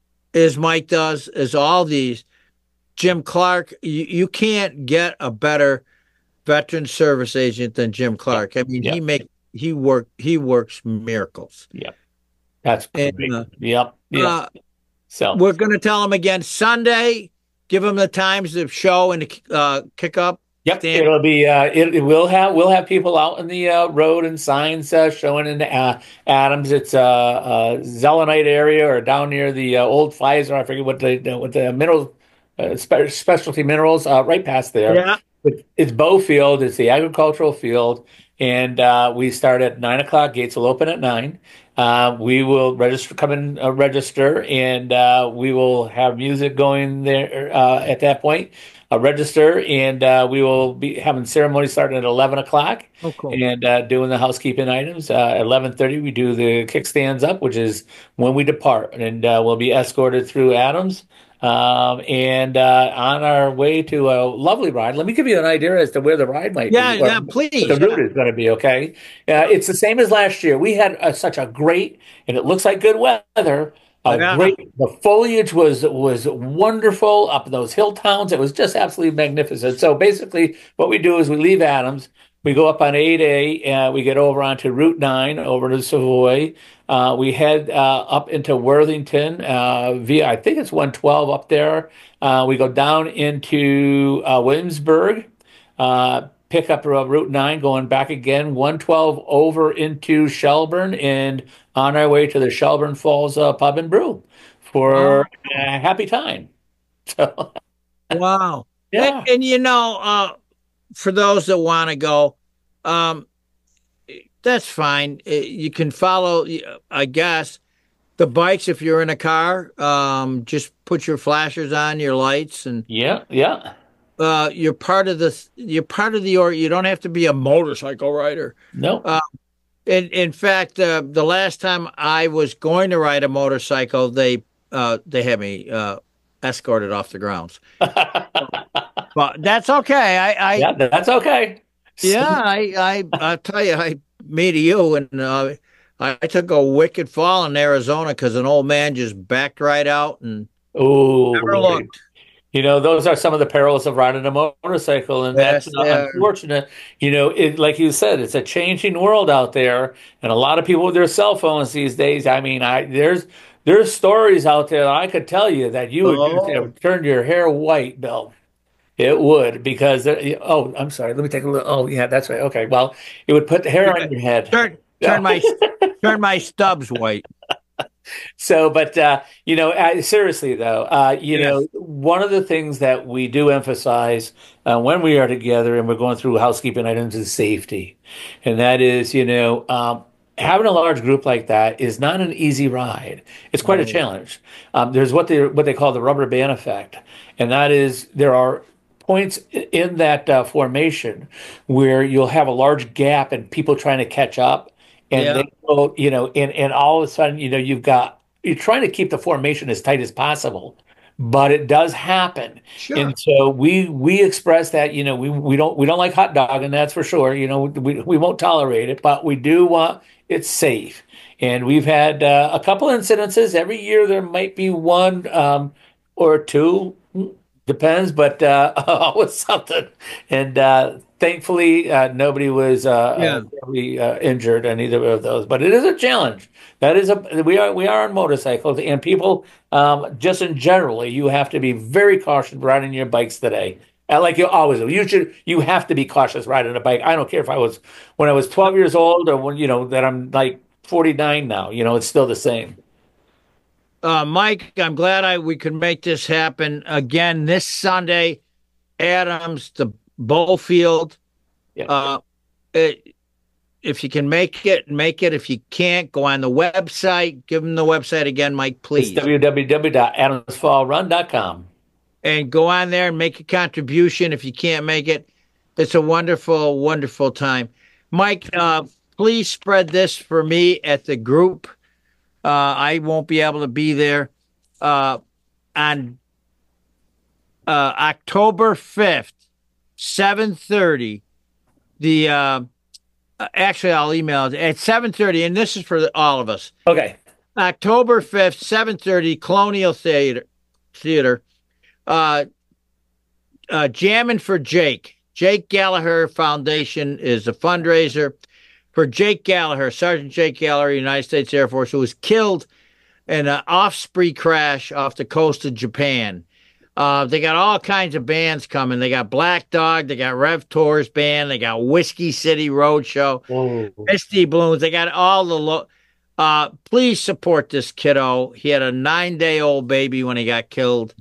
as Mike does, as all these. Jim Clark, you, you can't get a better veteran service agent than Jim Clark. I mean, Yeah. he make he work he works miracles. That's And, great. uh, Yep. Yeah. Uh, So we're going to tell him again Sunday. Give him the times of show and the uh, kick up. yep, stand. it'll be uh, it, it will have we'll have people out in the uh, road and signs uh, showing in uh, Adams. It's uh, uh, Zelenite area or down near the uh, old Pfizer. I forget what the what the mineral uh, spe- specialty minerals uh, right past there. Yeah. It- It's Bow Field. It's the agricultural field, and uh, we start at nine o'clock. Gates will open at nine. Uh, we will register, come and uh, register, and uh, we will have music going there uh, at that point. Uh, register, and uh, we will be having ceremony starting at eleven o'clock, Oh, cool. and uh, doing the housekeeping items. Uh, at eleven thirty, we do the kickstands up, which is when we depart, and uh, we'll be escorted through Adams. Um, and uh, on our way to a lovely ride. Let me give you an idea as to where the ride might Yeah, be. or yeah, please, what the route yeah. is going to be, okay? Uh, it's the same as last year. We had uh, such a great, and it looks like good weather. A Yeah. great. The foliage was was wonderful up in those hill towns. It was just absolutely magnificent. So basically, what we do is we leave Adams. We go up on eight A, and we get over onto Route nine over to Savoy. Uh, we head uh, up into Worthington uh, via, I think it's one twelve up there. Uh, we go down into uh, Williamsburg, uh, pick up uh, Route nine, going back again, one twelve over into Shelburne, and on our way to the Shelburne Falls uh, Pub and Brew for a happy time. So, Wow. yeah. And, and you know, uh, for those that want to go, um, that's fine. Uh, You can follow, I guess, the bikes if you're in a car. Um, just put your flashers on, your lights, and Yeah, yeah. uh, you're part of the. You're part of the. Or you don't have to be a motorcycle rider. No. Uh, in in fact, uh, the last time I was going to ride a motorcycle, they uh, they had me uh, escorted off the grounds. But that's okay. I, I Yeah, that's okay. yeah, I, I, I'll tell you, I me to you, and uh, I, I took a wicked fall in Arizona because an old man just backed right out and Oh, never looked. you know, those are some of the perils of riding a motorcycle, and Yes, that's uh, they are. unfortunate. You know, it, like you said, it's a changing world out there, and a lot of people with their cell phones these days. I mean, I there's there's stories out there that I could tell you that you would Oh. it would turn your hair white, Bill. It would because there- oh, I'm sorry. Let me take a look. Oh, yeah, that's right. Okay, well, it would put the hair on your head. Turn, turn my, turn my stubs white. So, but uh, you know, uh, seriously though, uh, you Yes. know, one of the things that we do emphasize uh, when we are together and we're going through housekeeping items is safety, and that is, you know, um, having a large group like that is not an easy ride. It's quite a challenge. Um, there's what they what they call the rubber band effect, and that is there are points in that uh, formation where you'll have a large gap and people trying to catch up, and Yeah. they go, you know, and and all of a sudden, you know, you've got you're trying to keep the formation as tight as possible, but it does happen. Sure. And so we we express that, you know, we we don't we don't like hot dog, and that's for sure. You know, we we won't tolerate it, but we do want it safe. And we've had uh, a couple incidences every year. There might be one um, or two, depends, but uh, always something. And uh, thankfully, uh, nobody was uh, Yeah. uh, really, uh, injured on either of those. But it is a challenge. That is a we are we are on motorcycles, and people um, just in generally, you have to be very cautious riding your bikes today. Uh, Like you always do. You should. You have to be cautious riding a bike. I don't care if I was when I was twelve years old or when you know that I'm like forty-nine now. You know, it's still the same. Uh, Mike, I'm glad I we could make this happen again this Sunday. Adams, the Bowfield. Yeah. Uh, it, if you can make it, make it. If you can't, go on the website. Give them the website again, Mike, please. It's w w w dot adams fall run dot com. And go on there and make a contribution. If you can't make it, it's a wonderful, wonderful time. Mike, uh, please spread this for me at the group. Uh, I won't be able to be there uh, on uh, October fifth, seven thirty. The uh, actually, I'll email it at seven thirty, and this is for all of us. Okay. October fifth, seven thirty, Colonial Theater. Theater. Uh, uh, Jamming for Jake. Jake Gallagher Foundation is a fundraiser for Jake Gallagher, Sergeant Jake Gallagher, United States Air Force, who was killed in an Osprey crash off the coast of Japan. Uh, they got all kinds of bands coming. They got Black Dog, they got Rev Tours Band, they got Whiskey City Roadshow, Whoa. Misty Blooms. They got all the lo- uh, please support this kiddo. He had a nine-day-old baby when he got killed.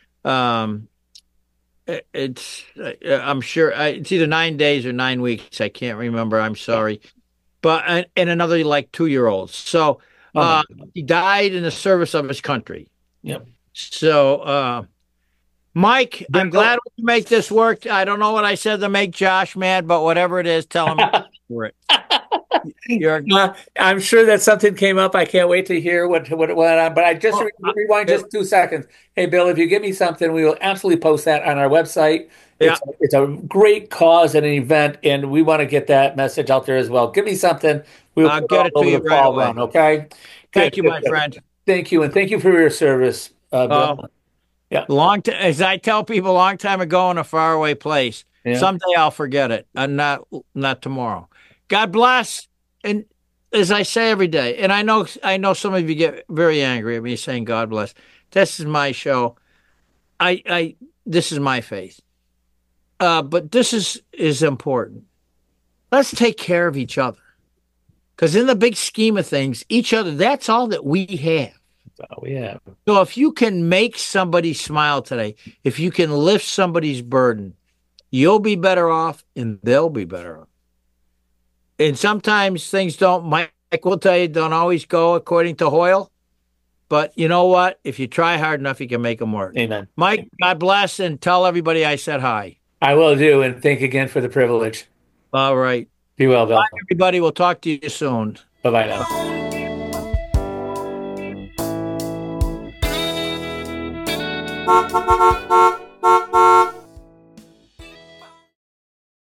Um, it, it's uh, I'm sure uh, it's either nine days or nine weeks. I can't remember. I'm sorry, but and, and another like two year olds. So uh, Oh. he died in the service of his country. Yep. So, uh, Mike, I'm glad we can make this work. I don't know what I said to make Josh mad, but whatever it is, tell him for it. You're, Uh, I'm sure that something came up. I can't wait to hear what what what. Uh, but I just re- rewind just two seconds. Hey, Bill, if you give me something, we will absolutely post that on our website. It's, Yeah. it's a great cause and an event, and we want to get that message out there as well. Give me something. We'll I'll put get all it to over you the right fall away. run, okay? thank Good, you, good, my good. friend. Thank you, and thank you for your service, uh, Bill. Oh, Yeah. long t- as I tell people, a long time ago in a faraway place. Yeah. Someday I'll forget it, and not not tomorrow. God bless, and as I say every day, and I know I know some of you get very angry at me saying God bless. This is my show. I I this is my faith. Uh, but this is is important. Let's take care of each other, because in the big scheme of things, each other. That's all that we have. Oh, we have. So if you can make somebody smile today, if you can lift somebody's burden, you'll be better off and they'll be better off. And sometimes things don't, Mike will tell you, don't always go according to Hoyle. But you know what? If you try hard enough, you can make them work. Amen. Mike, God bless, and tell everybody I said hi. I will do, and thank you again for the privilege. All right. Be well, Bill. Bye, everybody. We'll talk to you soon. Bye-bye now. Thank you.